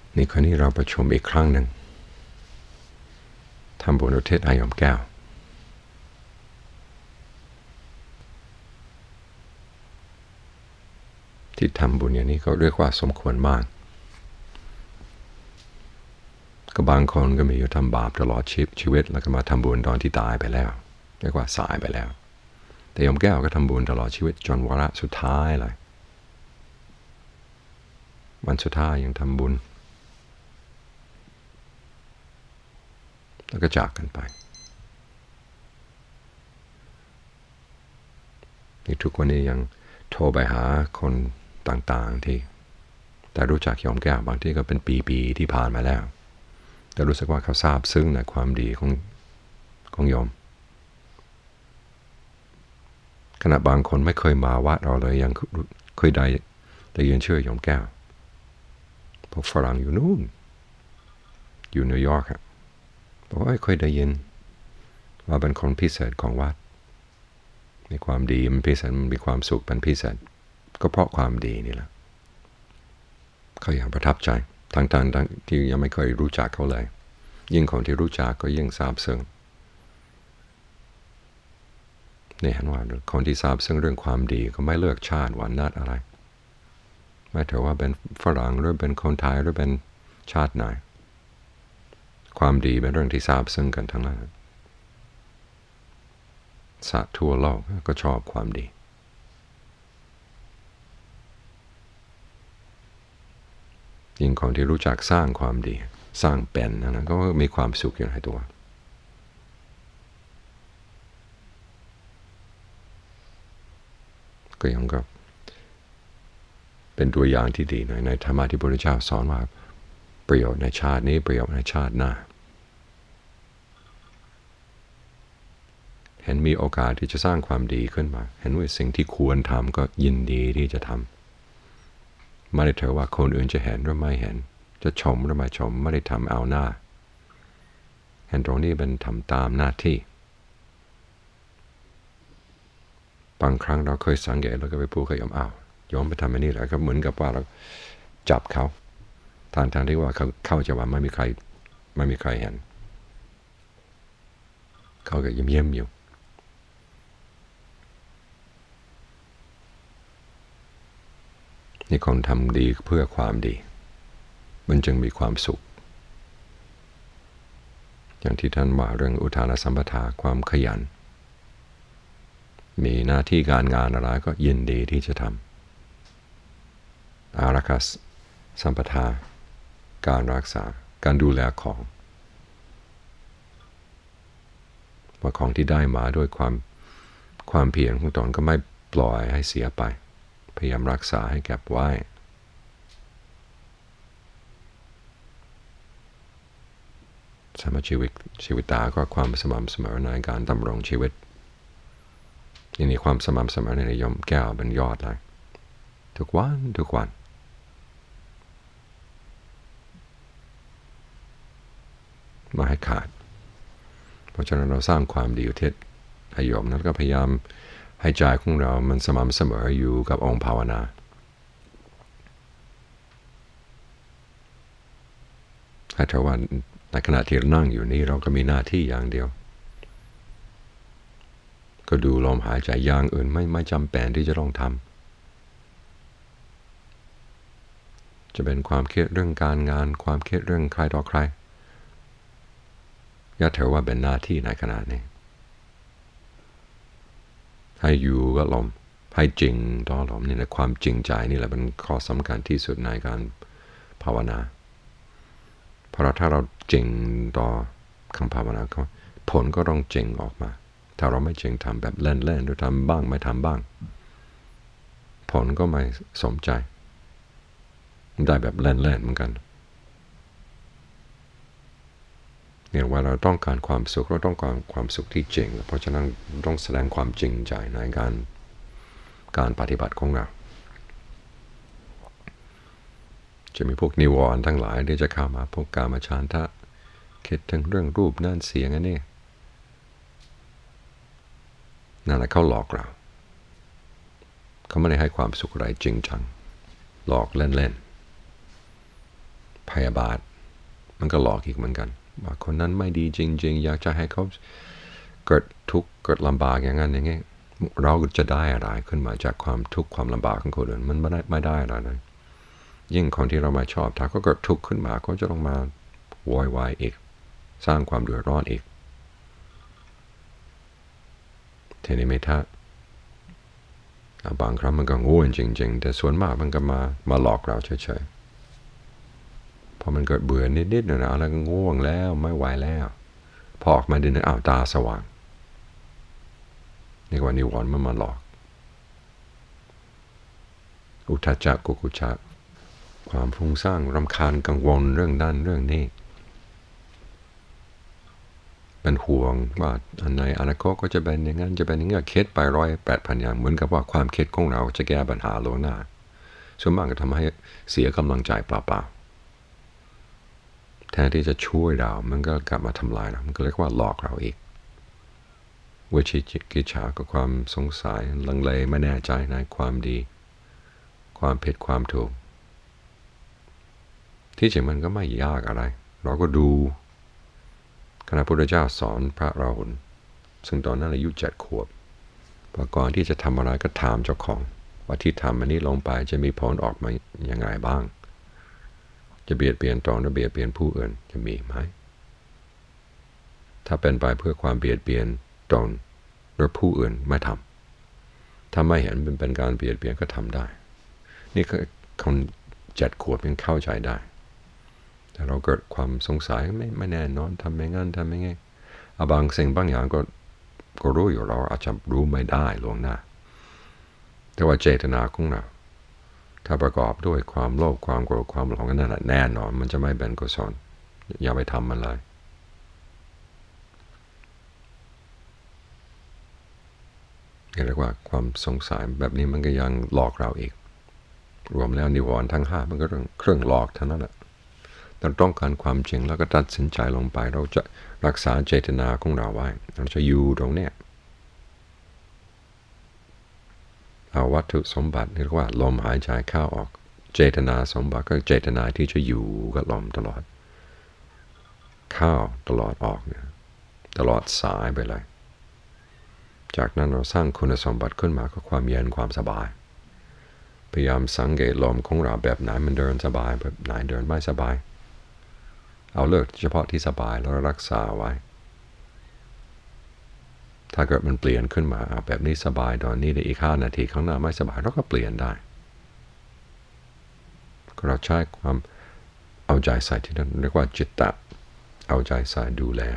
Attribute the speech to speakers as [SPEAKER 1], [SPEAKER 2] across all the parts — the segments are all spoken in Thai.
[SPEAKER 1] นี่คราวนี้เราประชุมอีกครั้งหนึ่งทำบุญอุทิศให้โยมแก้วที่ทำบุญอย่างนี้ก็เรียกว่าสมควรมากก็บางคนก็มีอยู่ทำบาปตลอดชีวิตแล้วก็มาทำบุญตอนที่ตายไปแล้วเรียกว่าสายไปแล้วแต่โยมแก้วก็ทำบุญตลอดชีวิตจนวาระสุดท้ายเลยวันสุดท้ายยังทำบุญแล้วก็จากกันไปนี่ทุกวันนี้ยังโทรไปหาคนต่างๆที่แต่รู้จักโยมแก้วบางที่ก็เป็นปีๆที่ผ่านมาแล้วแต่รู้สึกว่าเขาซาบซึ้งในความดีของโยมขณะบางคนไม่เคยมาวัดเราเลยยังเคยได้ยินชื่อโยมแก้วพวกฝรั่งอยู่นู่นอยู่นิวยอร์กบอกว่าเคยได้ยินว่าเป็นคนพิเศษของวัดมีความดีมันพิเศษมันมีความสุขเป็นพิเศษก็เพราะความดีนี่แหละเขาอย่างประทับใจทั้งที่ยังไม่เคยรู้จักเขาเลยยิ่งคนที่รู้จักก็ยิ่งซาบซึ้งนี่เห็นว่าคนที่ซาบซึ้งเรื่องความดีก็ไม่เลือกชาติวันนัดอะไรไม่ถือว่าเป็นฝรั่งหรือเป็นคนไทยหรือเป็นชาติไหนความดีเป็นเรื่องที่ซาบซึ้งกันทั้งนั้นสัตว์ทั่วโลกก็ชอบความดียิ่งคนที่รู้จักสร้างความดีสร้างเป็นนั้นก็มีความสุขอยู่ในตัวก็ยังกับเป็นตัวอย่างที่ดีในธรรมะที่พระพุทธเจ้าสอนว่าประโยชน์ในชาตินี้ประโยชน์ในชาติหน้าเห็นมีโอกาสที่จะสร้างความดีขึ้นมาเห็นว่าสิ่งที่ควรทำก็ยินดีที่จะทำไม่ได้ถือว่าคนอื่นจะเห็นหรือไม่เห็นจะชมหรือไม่ชมไม่ได้ทำเอาหน้าเห็นตรงนี้เป็นทำตามหน้าที่บางครั้งเราเคยสังเกตแล้วก็ไปพูดกับโยมไปทำอันนี้แหละก็เหมือนกับว่าเราจับเขาทางที่ว่าเขาเข้าใจว่าไม่มีใครเห็นเขาก็ยิ้มอยู่นี่คนทำดีเพื่อความดีมันจึงมีความสุขอย่างที่ท่านว่าเรื่องอุทานสัมปทาความขยันมีหน้าที่การงานอะไรก็ยินดีที่จะทำอารักขาสัมปทาการรักษาการดูแลของว่าของที่ได้มาด้วยความเพียรของตนก็ไม่ปล่อยให้เสียไปพยายามรักษาให้เก็บไว้สมชีวิตตาก็ความสม่ำเสมอในการดำรงชีวิตนี่ความสม่ำเสมอในโยมแก้วเป็นยอดเลยทุกวันมาให้ขาดเพราะฉะนั้นเราสร้างความดีอุทิศให้โยมนั้นก็พยายามให้ใจของเรามันสม่ำเสมออยู่กับองค์ภาวนาให้ถือว่าในขณะที่เรานั่งอยู่นี้เราก็มีหน้าที่อย่างเดียวก็ดูลมหายใจอย่างอื่นไม่จำเป็นที่จะต้องทำจะเป็นความคิดเรื่องการงานความคิดเรื่องใครต่อใครอย่าถือว่าเป็นหน้าที่ในขณะนี้ให้อยู่กับลมให้จริงต่อลมนี่แหละความจริงใจนี่แหละเป็นข้อสำคัญที่สุดในการภาวนาเพราะถ้าเราจริงต่อคำภาวนาผลก็ต้องจริงออกมาถ้าเราไม่จริงทำแบบเล่นๆหรือทำบ้างไม่ทำบ้างผลก็ไม่สมใจได้แบบเล่นๆเหมือนกันเนี่ยว่าเราต้องการความสุขเราต้องการความสุขที่จริงเพราะฉะนั้นต้องแสดงความจริงใจในการปฏิบัติของเราจะมีพวกนิวรณ์ทั้งหลายที่จะเข้ามาพวกกามฉันทะคิดถึงเรื่องรูปนั่นเสียงอันนี้นั่นแหละเขาหลอกเราเขาไม่ได้ให้ความสุขอะไรจริงจังหลอกเล่นๆพยาบาทมันก็หลอกอีกเหมือนกันว่าคนนั้นไม่ดีจริงๆอยากจะให้เขาเกิดทุกข์เกิดลำบากอย่างนั้นอย่างนี้เราจะได้อะไรขึ้นมาจากความทุกข์ความลำบากของคนอื่นมันไม่ได้อะไรเลยยิ่งคนที่เรามาชอบถ้าเขาเกิดทุกข์ขึ้นมาเขาจะต้องมาโวยวายอีกสร้างความเดือดร้อนอีกทีนี้ไม่ท้าบางครั้งมันก็โง่จริงๆแต่ส่วนมากมันก็มาหลอกเราเฉยๆพอมันเกิดเบื่อนิดๆหน่อยๆแล้วก็ง่วงแล้วไม่ไหวแล้วพอออกมาเดินตาสว่างนี่ว่านิวรณ์มันมาหลอกอุทธัจจะกุกุจจะความฟุ้งซ่านรำคาญกังวลเรื่องนั้นเรื่องนี้เป็นห่วงว่าอันในอนาคตก็จะเป็นอย่างนั้นจะเป็นอย่างนี้คิดไป108,000อย่างเหมือนกับว่าความคิดของเราจะแก้ปัญหาล่วงหน้าส่วนมากก็ทำให้เสียกำลังใจเปล่าๆแทนที่จะช่วยเรามันก็กลับมาทำลายเรามันก็เรียกว่าหลอกเราอีกวิจิกิจฉาก็ความสงสัยลังเลไม่แน่ใจในความดีความผิดความถูกที่จริงมันก็ไม่ยากอะไรเราก็ดูขณะพระพุทธเจ้าสอนพระราหุลซึ่งตอนนั้นอายุ7 ขวบพอก่อนที่จะทำอะไรก็ถามเจ้าของว่าที่ทำอันนี้ลงไปจะมีผลออกมาอย่างไรบ้างจะเบียดเบียนตนหรือเบียดเบียนผู้อื่นจะมีไหมถ้าเป็นไปเพื่อความเบียดเบียนตนหรือผู้อื่นไม่ทำถ้าไม่เห็นเป็นการเบียดเบียนก็ทำได้นี่คือคน7 ขวบยังเข้าใจได้แต่เราเกิดความสงสัยไม่แน่นอนทำไม่งั้นทำไม่ไงบางสิ่งบางอย่างก็รู้อยู่เราอาจจะรู้ไม่ได้ล่วงหน้าแต่ว่าเจตนาของเราถ้าประกอบด้วยความโลภความโกรธความหลงนั่นแหละแน่นอนมันจะไม่เป็นกุศลอย่าไปทำมันเลยเรียกว่าความสงสัยแบบนี้มันก็ยังหลอกเราอีกรวมแล้วนิวรณ์ทั้ง5มันก็เครื่องหลอกเท่านั้นแหละเราต้องการความจริงแล้วก็ตัดสินใจลงไปเราจะรักษาเจตนาของเราไว้เราจะอยู่ตรงเนี้ยเอาวัตถุสมบัติเรียกว่าลมหายใจเข้าออกเจตนาสมบัติก็เจตนาที่จะอยู่กับลมตลอดเข้าตลอดออกเนี่ยตลอดสายไปเลยจากนั้นเราสร้างคุณสมบัติขึ้นมาก็ความเย็นความสบายพยายามสังเกตลมของเราแบบไหนมันเดินสบายแบบไหนเดินไม่สบายเอาเลือกเฉพาะที่สบายแล้วรักษาไว้ถ้าเกิดมันเปลี่ยนขึ้นมาแบบนี้สบายตอนนี้ในอีก5 นาทีข้างหน้าไม่สบายเราก็เปลี่ยนได้เราใช้ความเอาใจใส่ที่นั่นเรียกว่าจิตตะเอาใจใส่ดูแล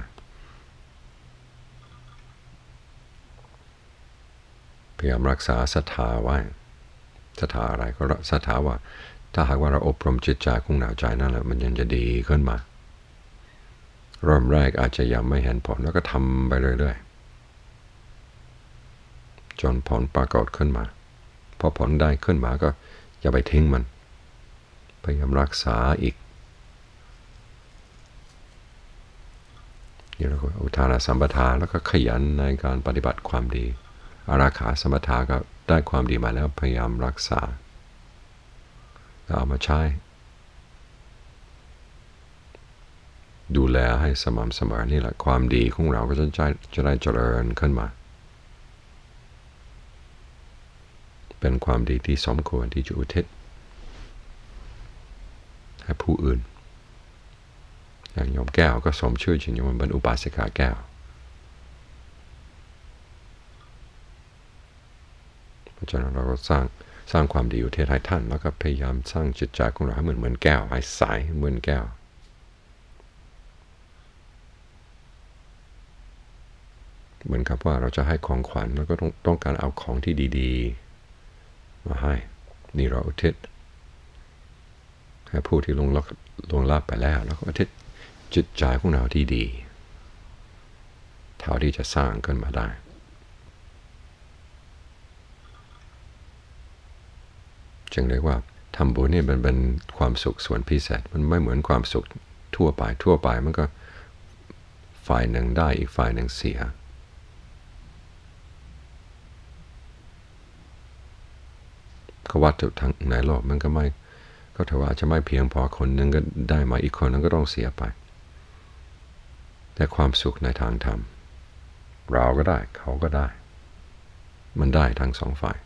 [SPEAKER 1] พยายามรักษาศรัทธาไว้ศรัทธาอะไรก็ศรัทธาว่าถ้าหากว่าเราอบรมจิตใจของเราใจนั่นแหละมันยังจะดีขึ้นมาเริ่มแรกอาจจะยังไม่เห็นผลแล้วก็ทำไปเรื่อยๆจนผลปรากฏขึ้นมาพอผลได้ขึ้นมาก็อย่าไปทิ้งมันพยายามรักษาอีกนี่เราก็อุทานสัมปทาแล้วก็ขยันในการปฏิบัติความดีอาราขาสัมปทาก็ได้ความดีมาแล้วพยายามรักษาแล้วเอามาใช้ดูแลให้สม่ำเสมอนี่แหละความดีของเราก็จะได้เจริญขึ้นมาเป็นความดีที่สมควรที่จะอุทิศให้ผู้อื่นอย่างโยมแก้วก็สมชื่อจริงๆมันเป็นอุบาสิกาแก้วเพราะฉะนั้นเราก็สร้างความดีอุทิศให้ท่านแล้วก็พยายามสร้างจิตใจของเราให้เหมือนแก้วให้ใสเหมือนแก้วเหมือนกับว่าเราจะให้ของขวัญแล้วก็ต้องการเอาของที่ดีๆมาให้นี่เราอุทิศให้ผู้ที่ล่วงลับไปแล้วแล้วก็อุทิศจิตใจของเราที่ดีเท่าที่จะสร้างขึ้นมาได้จึงเรียกว่าทำบุญนี่มันเป็นความสุขส่วนพิเศษมันไม่เหมือนความสุขทั่วไปมันก็ฝ่ายหนึ่งได้อีกฝ่ายหนึ่งเสียวัตถุทั้งในโลกมันก็ก็ถือว่าจะไม่เพียงพอคนนึงก็ได้มาอีกคนนึงก็ต้องเสียไปแต่ความสุขในทางธรรมเราก็ได้เขาก็ได้มันได้ทั้งสองฝ่าย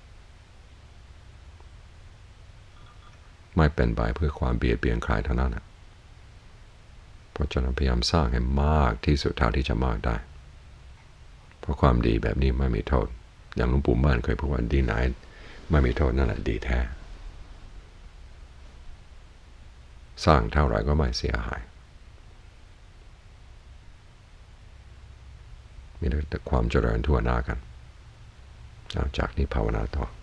[SPEAKER 1] ไม่เป็นไปเพื่อความเบียดเบียนใครเท่านั้นเพราะฉะนั้นพยายามสร้างให้มากที่สุดเท่าที่จะมากได้เพราะความดีแบบนี้ไม่มีโทษอย่างหลวงปู่มั่นเคยพูดว่าดีไหนไม่มีโทษนั่นแหละดีแท้สร้างเท่าไหร่ก็ไม่เสียหายมีแต่ความเจริญทั่วหน้ากันจากนี้ภาวนาต่อ